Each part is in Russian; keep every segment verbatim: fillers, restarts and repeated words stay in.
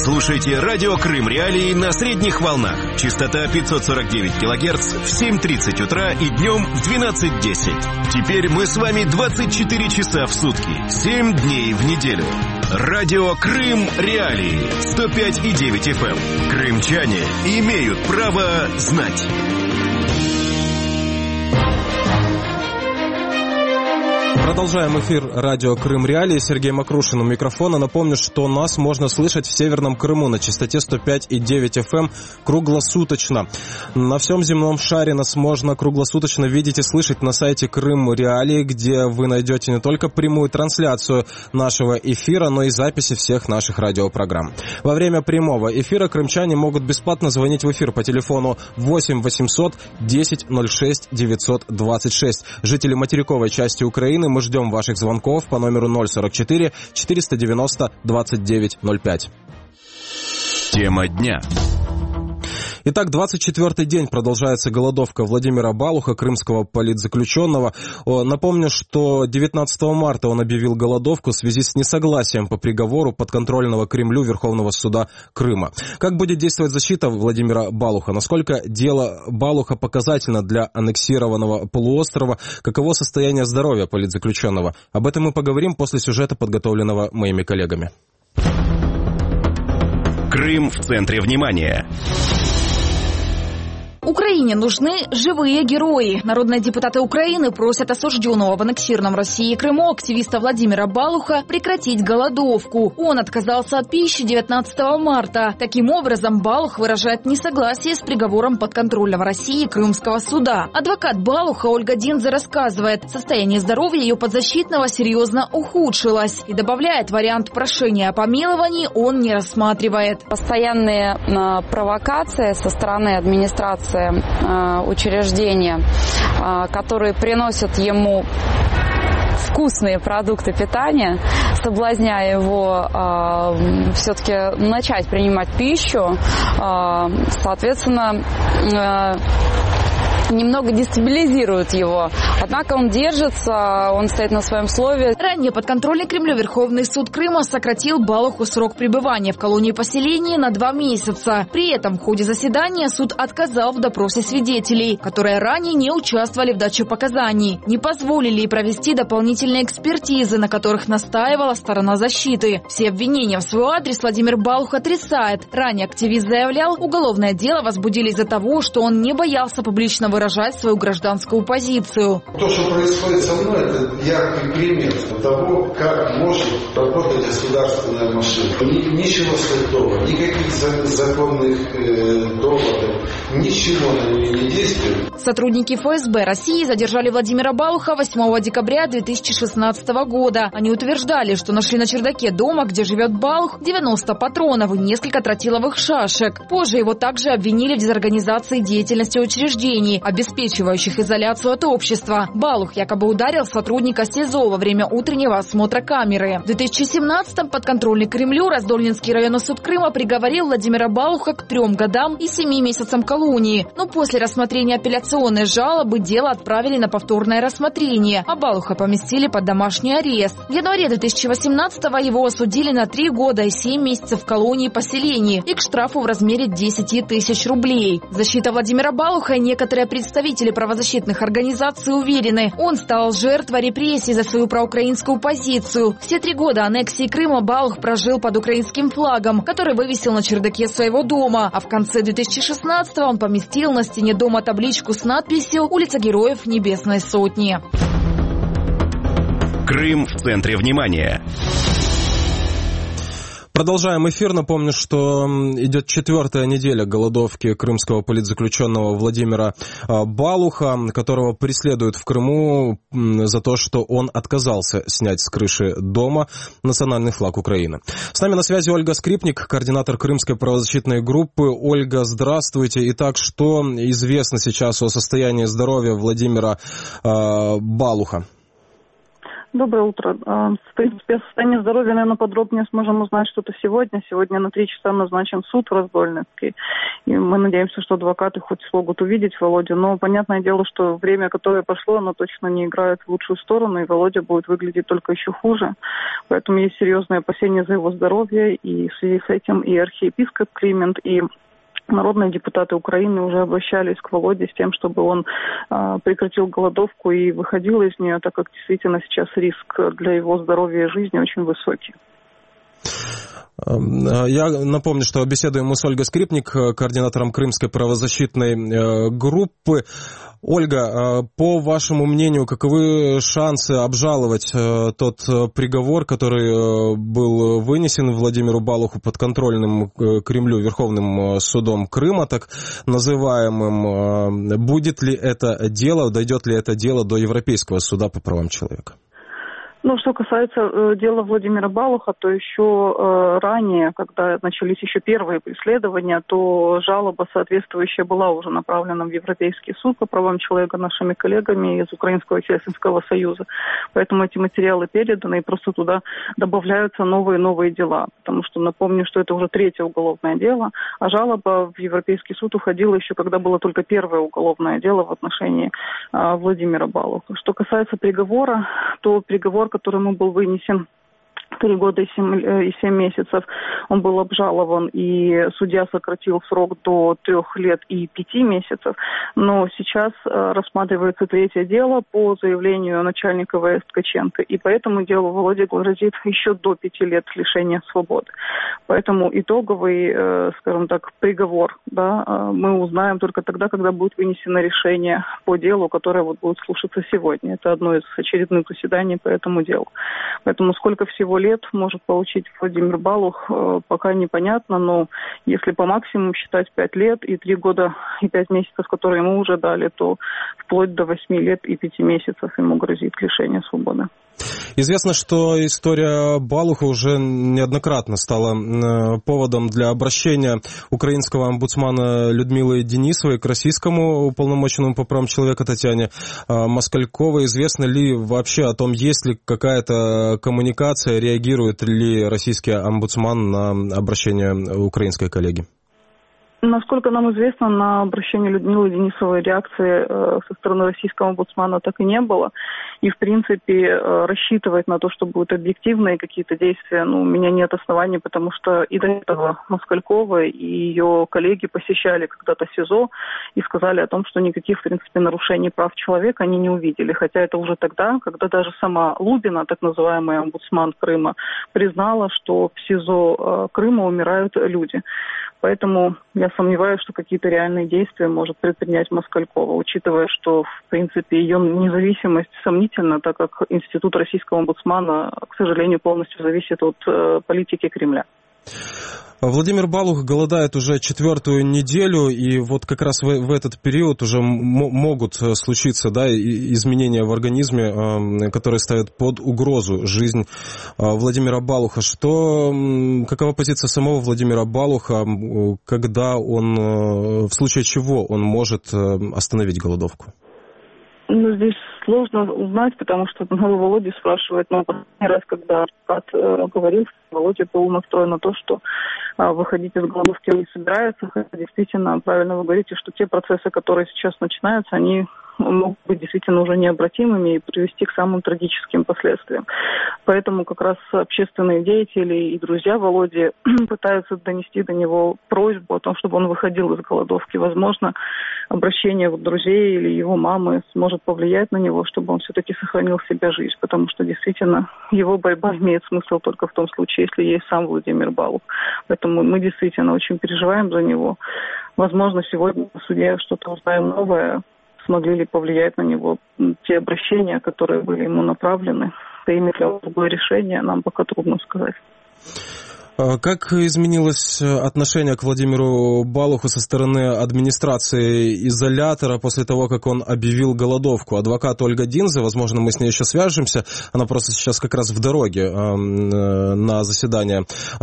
Слушайте радио Крым Реалии на средних волнах. Частота пятьсот сорок девять килогерц в семь тридцать утра и днем в двенадцать десять. Теперь мы с вами двадцать четыре часа в сутки, семь дней в неделю. Радио Крым Реалии сто пять и девять эф эм. Крымчане имеют право знать. Продолжаем эфир радио Крым Реалии. Сергей Макрушин у микрофона. Напомню, что нас можно слышать в Северном Крыму на частоте сто пять и девять эф эм круглосуточно. На всем земном шаре нас можно круглосуточно видеть и слышать на сайте Крым Реалии, где вы найдете не только прямую трансляцию нашего эфира, но и записи всех наших радиопрограмм. Во время прямого эфира крымчане могут бесплатно звонить в эфир по телефону восемь восемьсот десять ноль шесть девятьсот двадцать шесть. Жители материковой части Украины, мы ждем ваших звонков по номеру ноль сорок четыре четыреста девяносто двадцать девять ноль пять. Тема дня. Итак, двадцать четвёртый день продолжается голодовка Владимира Балуха, крымского политзаключенного. Напомню, что девятнадцатого марта он объявил голодовку в связи с несогласием по приговору подконтрольного Кремлю Верховного суда Крыма. Как будет действовать защита Владимира Балуха? Насколько дело Балуха показательно для аннексированного полуострова? Каково состояние здоровья политзаключенного? Об этом мы поговорим после сюжета, подготовленного моими коллегами. Крым в центре внимания. Украине нужны живые герои. Народные депутаты Украины просят осужденного в аннексированном России Крыму активиста Владимира Балуха прекратить голодовку. Он отказался от пищи девятнадцатого марта. Таким образом, Балух выражает несогласие с приговором подконтрольного России Крымского суда. Адвокат Балуха Ольга Динзе рассказывает, состояние здоровья ее подзащитного серьезно ухудшилось и добавляет, вариант прошения о помиловании он не рассматривает. Постоянные э, провокации со стороны администрации учреждения, которые приносят ему вкусные продукты питания, соблазняя его э, все-таки начать принимать пищу, э, соответственно, э, немного дестабилизирует его. Однако он держится, он стоит на своем слове. Ранее подконтрольный Кремлю Верховный суд Крыма сократил Балуху срок пребывания в колонии поселения на два месяца. При этом в ходе заседания суд отказал в допросе свидетелей, которые ранее не участвовали в даче показаний, не позволили провести дополнительные экспертизы, на которых настаивала сторона защиты. Все обвинения в свой адрес Владимир Балух отрицает. Ранее активист заявлял, уголовное дело возбудили из-за того, что он не боялся публично выражать свою гражданскую позицию. То, что происходит со мной, это яркий пример того, как может работать государственная машина. Ничего святого, никаких законных э, доводов, ничего на нее не действует. Сотрудники эф эс бэ России задержали Владимира Балуха восьмого декабря две тысячи шестнадцатого года. Они утверждали, что нашли на чердаке дома, где живет Балух, девяносто патронов и несколько тротиловых шашек. Позже его также обвинили в дезорганизации деятельности учреждений, обеспечивающих изоляцию от общества. Балух якобы ударил сотрудника СИЗО во время утреннего осмотра камеры. В две тысячи семнадцатом подконтрольный Кремлю Раздольнинский районный суд Крыма приговорил Владимира Балуха к трем годам и семи месяцам колонии. Но после рассмотрения апелляционной жалобы дело отправили на повторное рассмотрение, а Балуха поместили под домашний арест. В январе две тысячи восемнадцатого его осудили на три года и семь месяцев в колонии поселений и к штрафу в размере десяти тысяч рублей. Защита Владимира Балуха и некоторые представители правозащитных организаций уверены, он стал жертвой репрессий за свою проукраинскую позицию. Все три года аннексии Крыма Балух прожил под украинским флагом, который вывесил на чердаке своего дома, а в конце две тысячи шестнадцатого он поместил на стене дома табличку с надписью «Улица Героев Небесной Сотни». Крым в центре внимания. Продолжаем эфир. Напомню, что идет четвертая неделя голодовки крымского политзаключенного Владимира Балуха, которого преследуют в Крыму за то, что он отказался снять с крыши дома национальный флаг Украины. С нами на связи Ольга Скрипник, координатор крымской правозащитной группы. Ольга, здравствуйте. Итак, что известно сейчас о состоянии здоровья Владимира Балуха? Доброе утро. В принципе, о состоянии здоровья, наверное, подробнее сможем узнать что-то сегодня. Сегодня на три часа назначен суд в Раздольнецке. И мы надеемся, что адвокаты хоть смогут увидеть Володю. Но понятное дело, что время, которое прошло, оно точно не играет в лучшую сторону, и Володя будет выглядеть только еще хуже. Поэтому есть серьезные опасения за его здоровье. И в связи с этим и архиепископ Климент, и народные депутаты Украины уже обращались к Володе с тем, чтобы он э, прекратил голодовку и выходил из нее, так как действительно сейчас риск для его здоровья и жизни очень высокий. Я напомню, что беседуем мы с Ольгой Скрипник, координатором Крымской правозащитной группы. Ольга, по вашему мнению, каковы шансы обжаловать тот приговор, который был вынесен Владимиру Балуху подконтрольным Кремлю Верховным судом Крыма, так называемым? Будет ли это дело, дойдет ли это дело до Европейского суда по правам человека? Ну, что касается э, дела Владимира Балуха, то еще э, ранее, когда начались еще первые преследования, то жалоба соответствующая была уже направлена в Европейский суд по правам человека нашими коллегами из Украинского Хельсинского союза. Поэтому эти материалы переданы, и просто туда добавляются новые и новые дела. Потому что напомню, что это уже третье уголовное дело, а жалоба в Европейский суд уходила еще, когда было только первое уголовное дело в отношении э, Владимира Балуха. Что касается приговора, то приговор, который ему был вынесен три года и семь, и семь месяцев, он был обжалован, и судья сократил срок до трех лет и пяти месяцев. Но сейчас э, рассматривается третье дело по заявлению начальника вэ эс Ткаченко, и по этому делу Володе грозит еще до пяти лет лишения свободы. Поэтому итоговый, э, скажем так, приговор, да, э, мы узнаем только тогда, когда будет вынесено решение по делу, которое вот будет слушаться сегодня. Это одно из очередных заседаний по этому делу. Поэтому сколько всего лет может получить Владимир Балух, пока непонятно, но если по максимуму считать пять лет и три года и пять месяцев, которые ему уже дали, то вплоть до восьми лет и пяти месяцев ему грозит лишение свободы. Известно, что история Балуха уже неоднократно стала поводом для обращения украинского омбудсмана Людмилы Денисовой к российскому уполномоченному по правам человека Татьяне Москальковой. Известно ли вообще о том, есть ли какая-то коммуникация, реагирует ли российский омбудсман на обращение украинской коллеги? Насколько нам известно, на обращение Людмилы Денисовой реакции э, со стороны российского омбудсмана так и не было. И, в принципе, э, рассчитывать на то, что будут объективные какие-то действия, ну, у меня нет оснований, потому что и до этого Москалькова и ее коллеги посещали когда-то СИЗО и сказали о том, что никаких, в принципе, нарушений прав человека они не увидели. Хотя это уже тогда, когда даже сама Лубина, так называемый омбудсман Крыма, признала, что в СИЗО э, Крыма умирают люди. Поэтому я сомневаюсь, что какие-то реальные действия может предпринять Москалькова, учитывая, что, в принципе, ее независимость сомнительна, так как институт российского омбудсмана, к сожалению, полностью зависит от э, политики Кремля. Владимир Балух голодает уже четвертую неделю, и вот как раз в, в этот период уже м- могут случиться, да, изменения в организме, э, которые ставят под угрозу жизнь э, Владимира Балуха. Что, э, какова позиция самого Владимира Балуха, э, когда он, э, в случае чего он может э, остановить голодовку? Ну, здесь сложно узнать, потому что ну, Володя спрашивает, но последний раз, когда адвокат э, говорил, Володя был настроен на то, что э, выходить из голодовки он не собирается. Хотя действительно, правильно вы говорите, что те процессы, которые сейчас начинаются, они могут быть действительно уже необратимыми и привести к самым трагическим последствиям. Поэтому как раз общественные деятели и друзья Володи пытаются донести до него просьбу о том, чтобы он выходил из голодовки. Возможно, обращение вот друзей или его мамы сможет повлиять на него, чтобы он все-таки сохранил в себе жизнь, потому что действительно его борьба имеет смысл только в том случае, если есть сам Владимир Балух. Поэтому мы действительно очень переживаем за него. Возможно, сегодня в суде что-то узнаем новое, смогли ли повлиять на него те обращения, которые были ему направлены. Примет ли он другое решение, нам пока трудно сказать. Как изменилось отношение к Владимиру Балуху со стороны администрации изолятора после того, как он объявил голодовку? Адвокат Ольга Динзе, возможно, мы с ней еще свяжемся, она просто сейчас как раз в дороге на заседание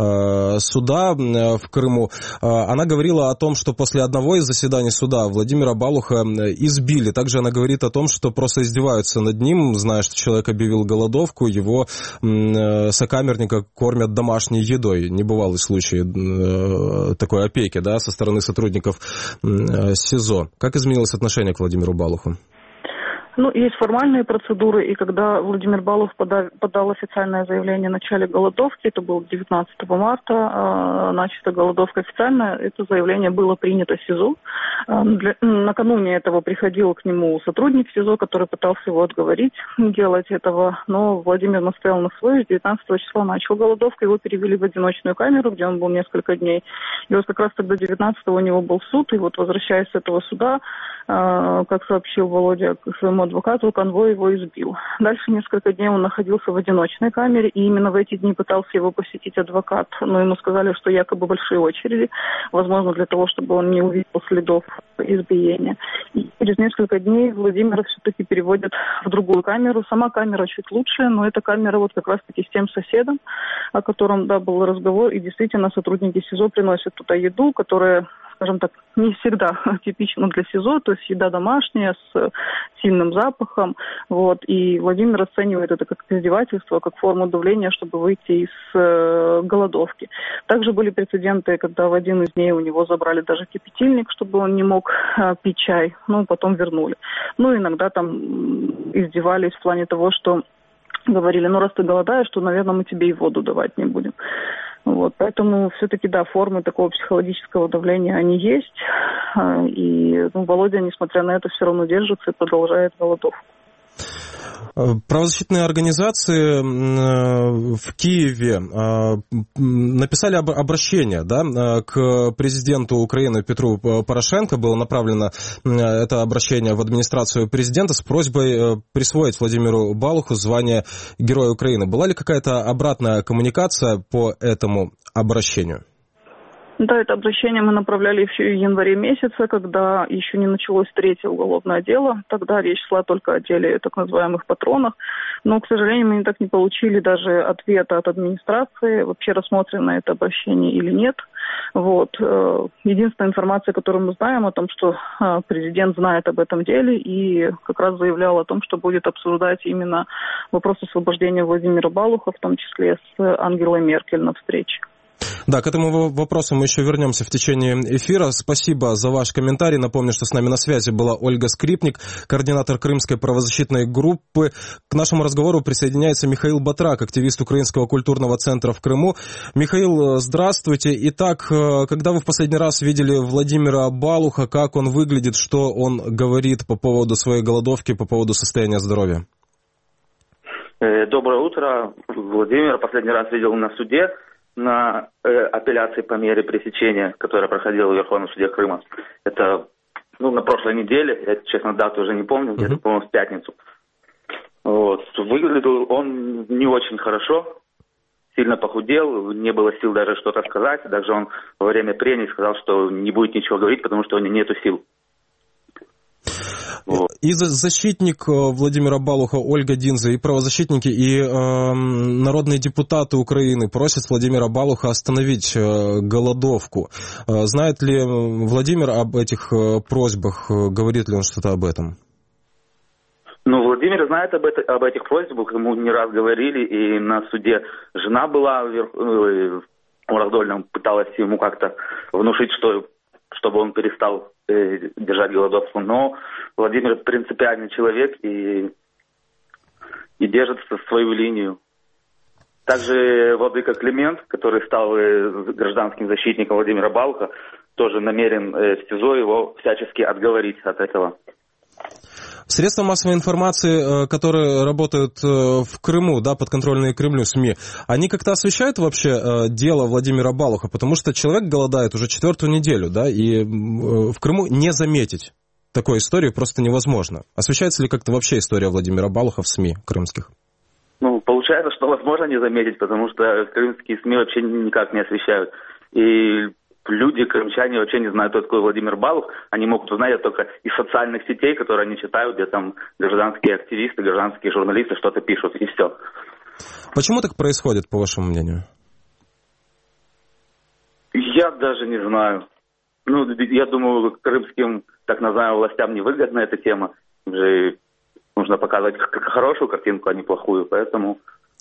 суда в Крыму. Она говорила о том, что после одного из заседаний суда Владимира Балуха избили. Также она говорит о том, что просто издеваются над ним, зная, что человек объявил голодовку, его сокамерника кормят домашней едой. Небывалый случай э, такой опеки, да, со стороны сотрудников э, СИЗО. Как изменилось отношение к Владимиру Балуху? Ну, есть формальные процедуры, и когда Владимир Балух подал, подал официальное заявление о начале голодовки, это было девятнадцатого марта, э, начата голодовка официально, это заявление было принято СИЗО. Э, для, накануне этого приходил к нему сотрудник СИЗО, который пытался его отговорить делать этого, но Владимир настоял на своем, девятнадцатого числа начал голодовку, его перевели в одиночную камеру, где он был несколько дней. И вот как раз тогда девятнадцатого у него был суд, и вот возвращаясь с этого суда, э, как сообщил Володя к своему адвокату, конвой его избил. Дальше несколько дней он находился в одиночной камере, и именно в эти дни пытался его посетить адвокат. Но ему сказали, что якобы большие очереди, возможно, для того, чтобы он не увидел следов избиения. И через несколько дней Владимира все-таки переводят в другую камеру. Сама камера чуть лучше, но эта камера вот как раз-таки с тем соседом, о котором, да, был разговор, и действительно сотрудники СИЗО приносят туда еду, которая, скажем так, не всегда типично для СИЗО, то есть еда домашняя с сильным запахом, вот, и Владимир расценивает это как издевательство, как форму давления, чтобы выйти из э, голодовки. Также были прецеденты, когда в один из дней у него забрали даже кипятильник, чтобы он не мог э, пить чай, ну, потом вернули. Ну, иногда там издевались в плане того, что говорили, ну, раз ты голодаешь, то, наверное, мы тебе и воду давать не будем. Вот, поэтому все-таки, да, формы такого психологического давления, они есть. И, ну, Володя, несмотря на это, все равно держится и продолжает голодовку. Правозащитные организации в Киеве написали обращение, да, к президенту Украины Петру Порошенко. Было направлено это обращение в администрацию президента с просьбой присвоить Владимиру Балуху звание Героя Украины. Была ли какая-то обратная коммуникация по этому обращению? Да, это обращение мы направляли еще в январе месяце, когда еще не началось третье уголовное дело. Тогда речь шла только о деле так называемых патронов. Но, к сожалению, мы так не получили даже ответа от администрации, вообще рассмотрено это обращение или нет. Вот. Единственная информация, которую мы знаем, о том, что президент знает об этом деле и как раз заявлял о том, что будет обсуждать именно вопрос освобождения Владимира Балуха, в том числе с Ангелой Меркель на встрече. Да, к этому вопросу мы еще вернемся в течение эфира. Спасибо за ваш комментарий. Напомню, что с нами на связи была Ольга Скрипник, координатор Крымской правозащитной группы. К нашему разговору присоединяется Михаил Батрак, активист Украинского культурного центра в Крыму. Михаил, здравствуйте. Итак, когда вы в последний раз видели Владимира Балуха, как он выглядит, что он говорит по поводу своей голодовки, по поводу состояния здоровья? Доброе утро. Владимира последний раз видел на суде, на э, апелляции по мере пресечения, которая проходила в Верховном суде Крыма. Это, ну, на прошлой неделе, я, честно, дату уже не помню, где-то, uh-huh. по-моему, в пятницу. Вот. Выглядел он не очень хорошо, сильно похудел, не было сил даже что-то сказать. Даже он во время прений сказал, что не будет ничего говорить, потому что у него нету сил. Вот. И защитник Владимира Балуха Ольга Динзе, и правозащитники, и э, народные депутаты Украины просят Владимира Балуха остановить э, голодовку. Э, знает ли Владимир об этих э, просьбах, говорит ли он что-то об этом? Ну, Владимир знает об, это, об этих просьбах, ему не раз говорили, и на суде жена была вверх, э, у Раздольного, пыталась ему как-то внушить, что, чтобы он перестал э, держать голодовку, но Владимир принципиальный человек и, и держит свою линию. Также владыка Климент, который стал гражданским защитником Владимира Балуха, тоже намерен в СИЗО его всячески отговорить от этого. Средства массовой информации, которые работают в Крыму, да, подконтрольные Кремлю СМИ, они как-то освещают вообще дело Владимира Балуха? Потому что человек голодает уже четвертую неделю, да, и в Крыму не заметить такой истории просто невозможно. Освещается ли как-то вообще история Владимира Балуха в СМИ крымских? Ну, получается, получается, что возможно не заметить, потому что крымские СМИ вообще никак не освещают. И люди, крымчане, вообще не знают, кто такой Владимир Балух. Они могут узнать это только из социальных сетей, которые они читают, где там гражданские активисты, гражданские журналисты что-то пишут, и все. Почему так происходит, по вашему мнению? Я даже не знаю. Ну, я думаю, крымским, так называемым, властям невыгодна эта тема. Уже нужно показывать хорошую картинку, а не плохую, поэтому...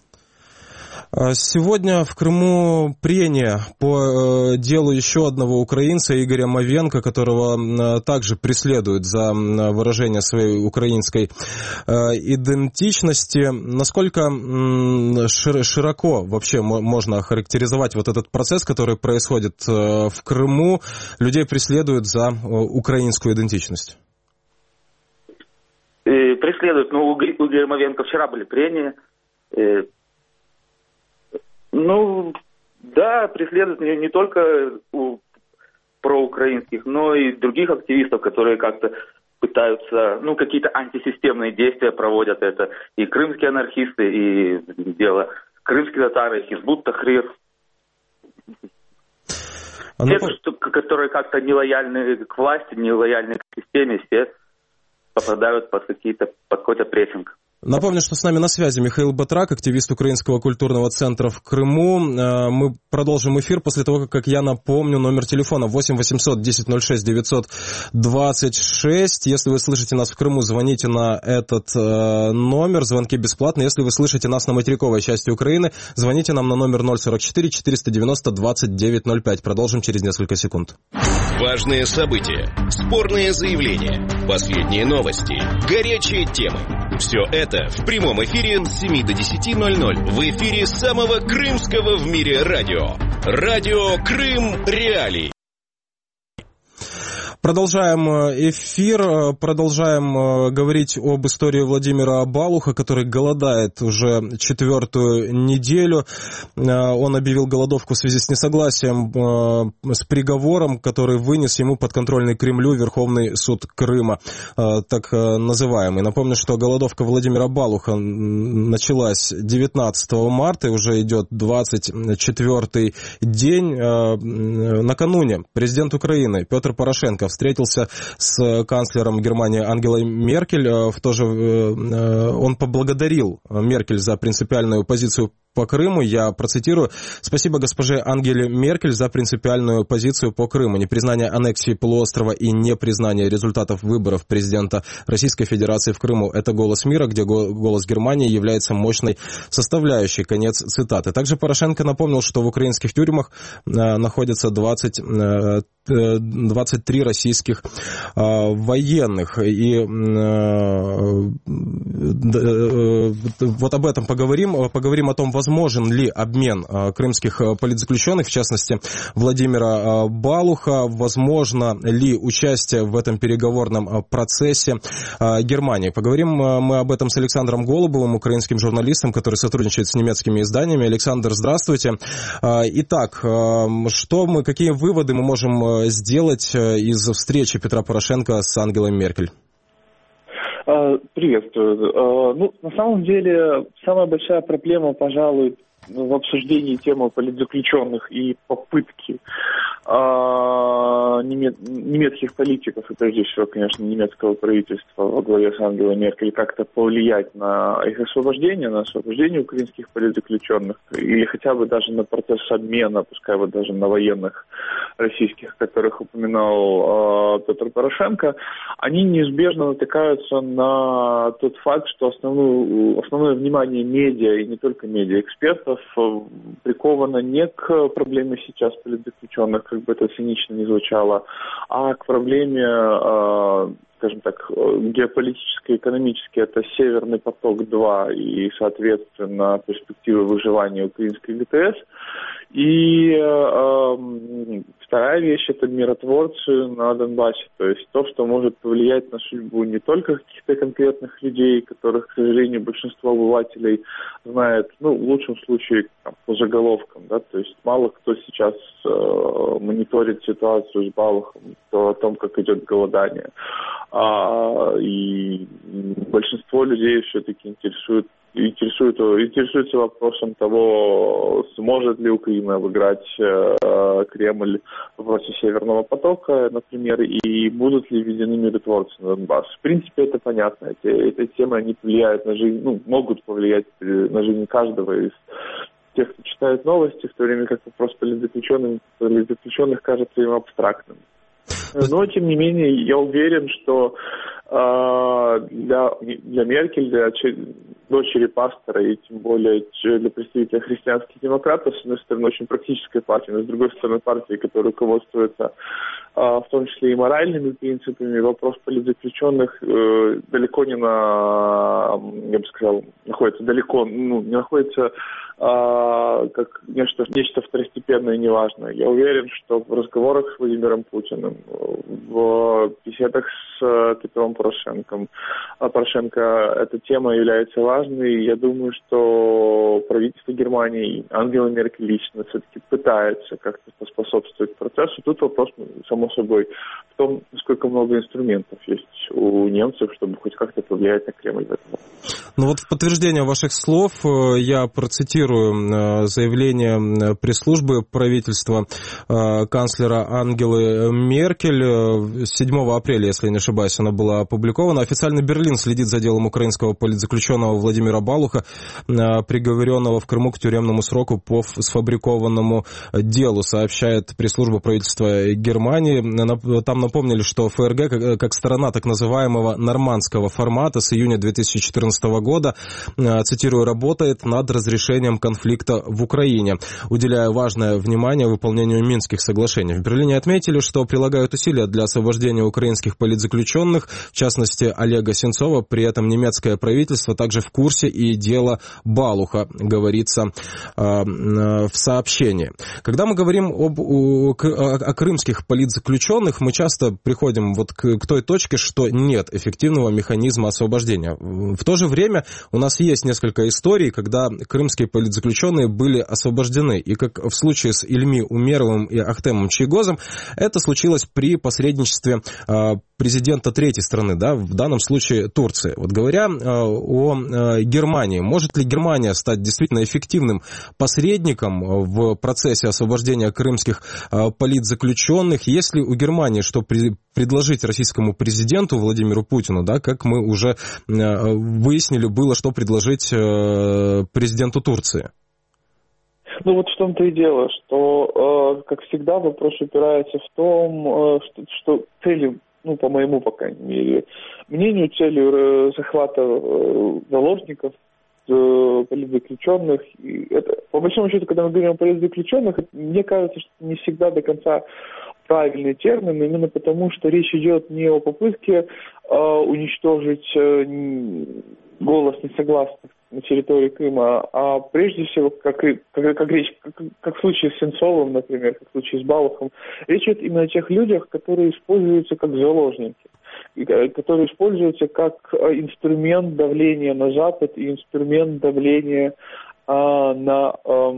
Сегодня в Крыму прения по делу еще одного украинца, Игоря Мовенко, которого также преследуют за выражение своей украинской идентичности. Насколько широко вообще можно охарактеризовать вот этот процесс, который происходит в Крыму? Людей преследуют за украинскую идентичность. Преследуют. Ну, у Игоря Мовенко вчера были прения. Ну, да, преследуют не, не только у проукраинских, но и других активистов, которые как-то пытаются, ну, какие-то антисистемные действия проводят. Это и крымские анархисты, и дело крымские татары, и Хизбут Тахрир. А ну... Те, которые как-то не лояльны к власти, не лояльны к системе, все попадают под какие-то, под какой-то прессинг. Напомню, что с нами на связи Михаил Батрак, активист Украинского культурного центра в Крыму. Мы продолжим эфир после того, как я напомню номер телефона восемь восемьсот десять ноль шесть девятьсот двадцать шесть. Если вы слышите нас в Крыму, звоните на этот номер, звонки бесплатные. Если вы слышите нас на материковой части Украины, звоните нам на номер ноль сорок четыре четыреста девяносто двадцать девять ноль пять. Продолжим через несколько секунд. Важные события, спорные заявления, последние новости, горячие темы. Все это в прямом эфире с семи до десяти ноль ноль в эфире самого крымского в мире радио. Радио Крым Реалии. Продолжаем эфир, продолжаем говорить об истории Владимира Балуха, который голодает уже четвертую неделю. Он объявил голодовку в связи с несогласием с приговором, который вынес ему подконтрольный Кремлю Верховный суд Крыма, так называемый. Напомню, что голодовка Владимира Балуха началась девятнадцатого марта, и уже идет двадцать четвёртый день. Накануне президент Украины Петр Порошенко встретился с канцлером Германии Ангелой Меркель. В то же он поблагодарил Меркель за принципиальную позицию по Крыму. Я процитирую. «Спасибо госпоже Ангеле Меркель за принципиальную позицию по Крыму. Непризнание аннексии полуострова и непризнание результатов выборов президента Российской Федерации в Крыму – это голос мира, где голос Германии является мощной составляющей». Конец цитаты. Также Порошенко напомнил, что в украинских тюрьмах находятся двадцать, двадцать три российских военных. И вот об этом поговорим. Поговорим о том, возможен ли обмен крымских политзаключенных, в частности, Владимира Балуха, возможно ли участие в этом переговорном процессе Германии. Поговорим мы об этом с Александром Голубовым, украинским журналистом, который сотрудничает с немецкими изданиями. Александр, здравствуйте. Итак, что мы, какие выводы мы можем сделать из встречи Петра Порошенко с Ангелой Меркель? Приветствую. Ну, на самом деле, самая большая проблема, пожалуй, в обсуждении темы политзаключенных и попытки немецких политиков, и прежде всего, конечно, немецкого правительства во главе с Ангелой Меркель, как-то повлиять на их освобождение, на освобождение украинских политзаключенных, или хотя бы даже на процесс обмена, пускай вот даже на военных российских, которых упоминал э, Петр Порошенко, они неизбежно натыкаются на тот факт, что основную, основное внимание медиа, и не только медиа, экспертов, приковано не к проблеме сейчас политзаключенных, как бы это цинично не звучало, а к проблеме, э, скажем так, геополитической, экономической. Это Северный поток-два и, соответственно, перспективы выживания украинской ГТС. И э, вторая вещь – это миротворцы на Донбассе. То есть то, что может повлиять на судьбу не только каких-то конкретных людей, которых, к сожалению, большинство обывателей знает, ну, в лучшем случае, там, по заголовкам, да, то есть мало кто сейчас э, мониторит ситуацию с Балухом, то о том, как идет голодание. А, и большинство людей все-таки интересует интересует, интересуется вопросом того, сможет ли Украина обыграть э, Кремль в вопросе Северного потока, например, и будут ли введены миротворцы на Донбасс. В принципе, это понятно. Эти, эти темы, они повлияют на жизнь, ну, могут повлиять на жизнь каждого из тех, кто читает новости, в то время как вопрос политзаключенных, политзаключенных кажется им абстрактным. Но, тем не менее, я уверен, что э, для, для Меркель, для дочери пастора и тем более для представителя христианских демократов, с одной стороны, очень практическая партия, но с другой стороны, партия, которая руководствуется э, в том числе и моральными принципами, вопрос политзаключенных э, далеко не на, я бы сказал, находится далеко, ну, не находится э, как нечто, нечто второстепенное и неважное. Я уверен, что в разговорах с Владимиром Путиным, в беседах с Петром Порошенко, Порошенко эта тема является важной. Я думаю, что правительство Германии, Ангела Меркель лично все-таки пытается как-то поспособствовать процессу. Тут вопрос, само собой, в том, насколько много инструментов есть у немцев, чтобы хоть как-то повлиять на Кремль в этом. Ну вот в подтверждение ваших слов я процитирую заявление пресс-службы правительства канцлера Ангелы Меркель. седьмого апреля, если я не ошибаюсь, она была опубликована. Официально Берлин следит за делом украинского политзаключенного Владимира Балуха, приговоренного в Крыму к тюремному сроку по сфабрикованному делу, сообщает пресс-служба правительства Германии. Там напомнили, что ФРГ, как сторона так называемого нормандского формата, с июня две тысячи четырнадцатого года, цитирую, работает над разрешением конфликта в Украине, уделяя важное внимание выполнению Минских соглашений. В Берлине отметили, что прилагают усилия для освобождения украинских политзаключенных, в частности Олега Сенцова. При этом немецкое правительство также в курсе и дела Балуха, говорится э, в сообщении. Когда мы говорим об, о, о, о крымских политзаключенных, мы часто приходим вот к, к той точке, что нет эффективного механизма освобождения. В то же время у нас есть несколько историй, когда крымские политзаключенные были освобождены. И как в случае с Ильми Умеровым и Ахтемом Чийгозом, это случилось при посредничестве э, президента третьей страны, да, в данном случае Турции. Вот говоря э, о э, Германии, может ли Германия стать действительно эффективным посредником в процессе освобождения крымских э, политзаключенных? Есть ли у Германии что при, предложить российскому президенту Владимиру Путину, да, как мы уже э, выяснили, было что предложить э, президенту Турции? Ну вот в том-то и дело, что, э, как всегда, вопрос упирается в том, э, что, что цели, ну, по моему, по крайней мере, мнению, целью захвата э, заложников, э, политзаключенных, и это, по большому счету, когда мы говорим о политзаключенных, мне кажется, что не всегда до конца правильный термин, именно потому, что речь идет не о попытке э, уничтожить э, голос несогласных на территории Крыма, а прежде всего, как, как, как, речь, как, как в случае с Сенцовым, например, как в случае с Балухом, речь идет именно о тех людях, которые используются как заложники, которые используются как инструмент давления на Запад и инструмент давления а, на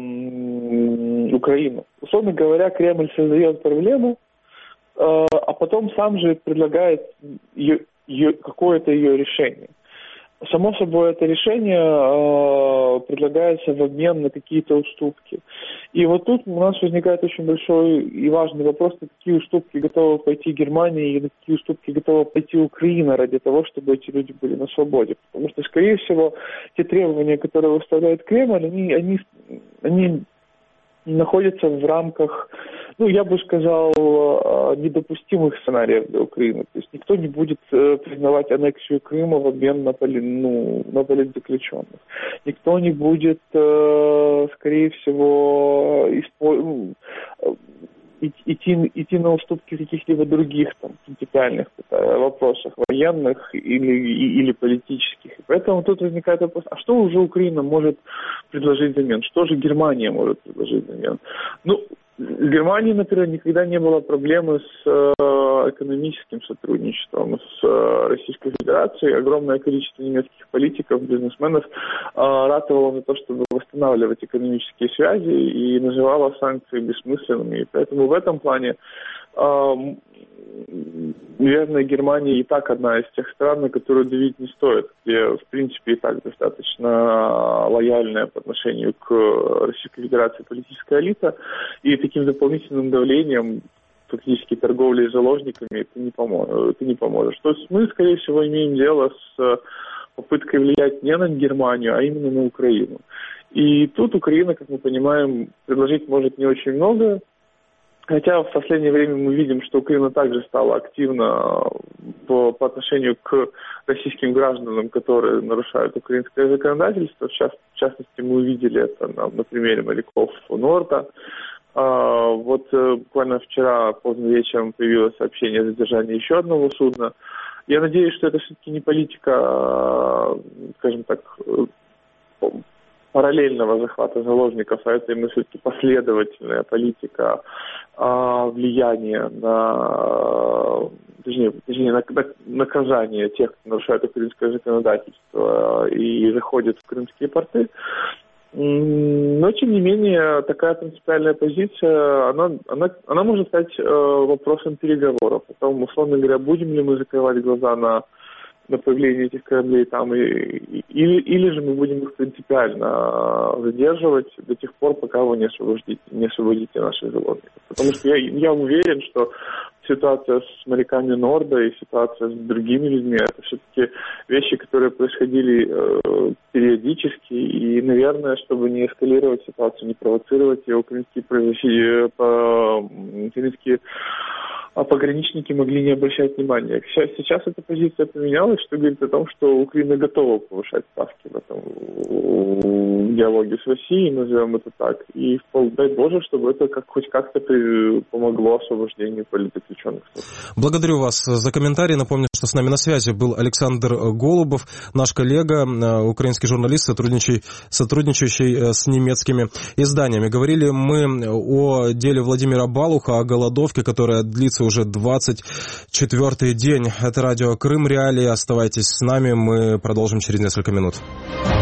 эм, Украину. Условно говоря, Кремль создает проблему, э, а потом сам же предлагает ее, ее, какое-то ее решение. Само собой, это решение э, предлагается в обмен на какие-то уступки. И вот тут у нас возникает очень большой и важный вопрос, на какие уступки готова пойти Германия и на какие уступки готова пойти Украина ради того, чтобы эти люди были на свободе. Потому что, скорее всего, те требования, которые выставляет Кремль, они, они, они находятся в рамках, ну, я бы сказал, недопустимых сценариев для Украины. То есть никто не будет признавать аннексию Крыма в обмен на, поли, ну, на политзаключенных. Никто не будет, скорее всего, использовать... Идти, идти на уступки в каких-либо других там, принципиальных вопросах, военных или, или политических. И поэтому тут возникает вопрос, а что уже Украина может предложить взамен? Что же Германия может предложить взамен? Ну, в Германии, например, никогда не было проблемы с э, экономическим сотрудничеством с э, Российской Федерацией. Огромное количество немецких политиков, бизнесменов э, ратовало на то, чтобы восстанавливать экономические связи и называло санкции бессмысленными. И поэтому в этом плане Наверное, Германия и так одна из тех стран, на которую давить не стоит, где, в принципе, и так достаточно лояльная по отношению к Российской Федерации политическая элита, и таким дополнительным давлением, фактически торговлей заложниками, это не поможет. Это не поможет. То есть мы, скорее всего, имеем дело с попыткой влиять не на Германию, а именно на Украину. И тут Украина, как мы понимаем, предложить может не очень много. Хотя в последнее время мы видим, что Украина также стала активна по, по отношению к российским гражданам, которые нарушают украинское законодательство. В, част, в частности, мы увидели это на, на примере моряков Норда. А, вот буквально вчера поздно вечером появилось сообщение о задержании еще одного судна. Я надеюсь, что это все-таки не политика, скажем так, параллельного захвата заложников, а это именно все-таки последовательная политика а, влияния на, точнее, точнее, на, на наказание тех, кто нарушает украинское законодательство и заходит в крымские порты. Но, тем не менее, такая принципиальная позиция, она, она, она может стать э, вопросом переговоров. Потом, условно говоря, будем ли мы закрывать глаза на на появление этих кораблей там, и, и, или, или же мы будем их принципиально задерживать до тех пор, пока вы не освободите, не освободите наших заложников. Потому что я, я уверен, что ситуация с моряками Норда и ситуация с другими людьми, это все-таки вещи, которые происходили э, периодически, и, наверное, чтобы не эскалировать ситуацию, не провоцировать ее, украинские производители, украинские а пограничники могли не обращать внимания. Сейчас, сейчас эта позиция поменялась, что говорит о том, что Украина готова повышать ставки в этом в диалоге с Россией, назовем это так. И дай Боже, чтобы это как, хоть как-то при, помогло освобождению политзаключенных. Благодарю вас за комментарий. Напомню, что с нами на связи был Александр Голубов, наш коллега, украинский журналист, сотрудничающий, сотрудничающий с немецкими изданиями. Говорили мы о деле Владимира Балуха, о голодовке, которая длится уже двадцать четвёртый день. Это радио Крым Реалии. Оставайтесь с нами, мы продолжим через несколько минут.